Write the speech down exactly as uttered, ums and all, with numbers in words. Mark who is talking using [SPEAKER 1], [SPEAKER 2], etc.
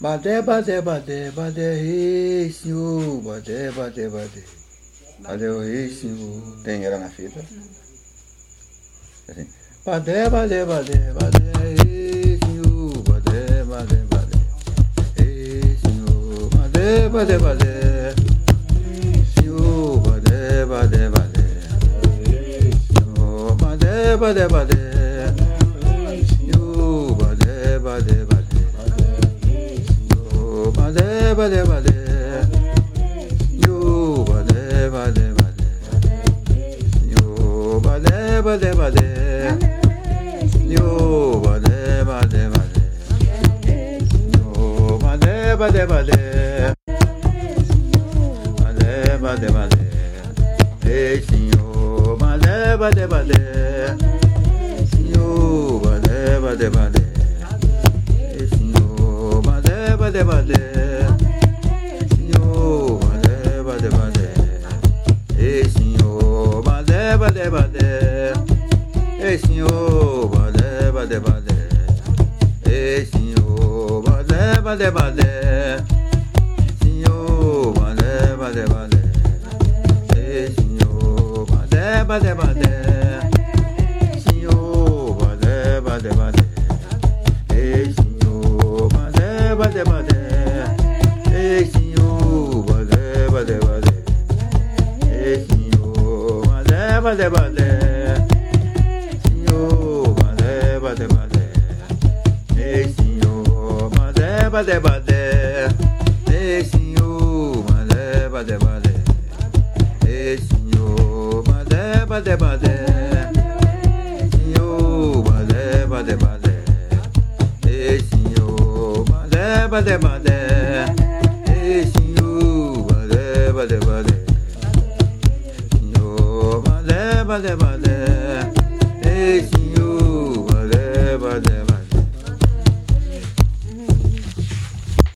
[SPEAKER 1] Badé, badé, badé, badé, rei, senhor, badé, badé, badé. Badé, o rei, senhor. Tem ela na fita? Assim. Badé, badé, badé, badé, rei, senhor, badé, badé, badé. Rei, senhor, badé, badé, badé. Senhor, badé, badé, badé. Senhor, badé, badé, badé. Senhor, badé, badé, badé. Badé, badé, badé. Yo, badé, badé, badé. Yo, badé, badé, badé. Yo, badé, badé, badé. Yo, badé, badé, badé. Badé, badé, badé. Ei, senhor, badé, badé, badé. Senhor, badé, badé, badé. Ei, senhor, badé, badé, badé. Badé, badé, ei senhor, badé, badé, badé, ei senhor, badé, badé, badé, senhor, badé, badé, badé, ei senhor, badé, badé, badé, senhor, badé, badé, badé, ei senhor, badé, badé, badé, ei senhor, badé, badé, badé, ei senhor, badé, badé, senhor, badé, badé, badé, ei senhor, badé, badé, badé, ei senhor, badé, badé, badé, ei senhor, badé, badé, badé, senhor, badé, badé, badé, ei senhor, badé, badé, badé, ei senhor, badé, badé, badé. Badé, badé, ei,